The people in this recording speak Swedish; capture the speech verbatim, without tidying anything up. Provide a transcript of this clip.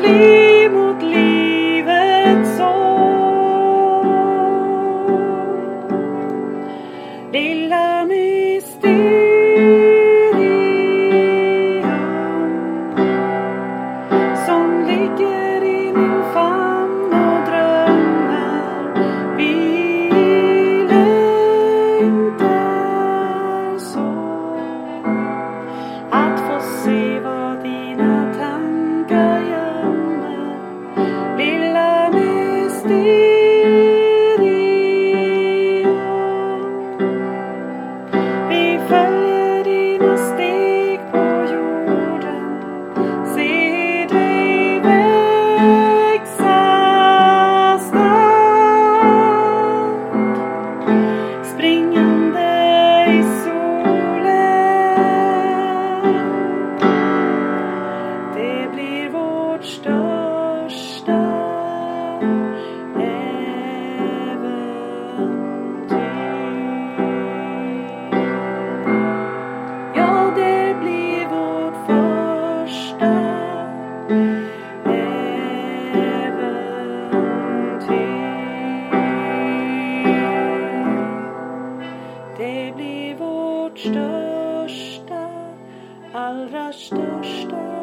steg mot livets år. Lilla mysterium som ligger i min famn och drömmer. Vi längtar så att få se vad dina tankar gömmer. Lilla mysterium, vi följer dina steg på jorden, ser dig växa starkt, springande i solen. Det blir vårt största äventyr. Ja, det blir vårt första äventyr. Det blir vårt största, allra största